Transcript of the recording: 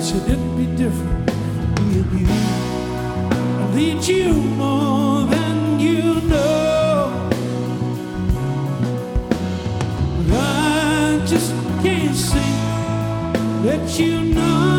said it'd be different with you. I need you more than you know. But I just can't say, let you know.